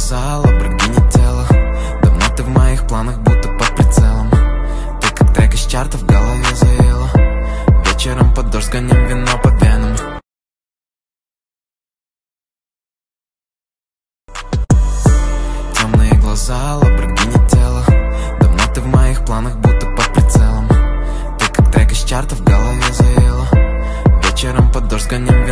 глаза, ламборгини тело. Давно ты в моих планах, будто под прицелом. Ты как трек из чарта в голове заела. Вечером под дождь гоним вино по венам. Темные глаза, ламборгини тело. Давно ты в моих планах, будто под прицелом. Ты как трек из чарта в голове заела. Вечером под дождь гоним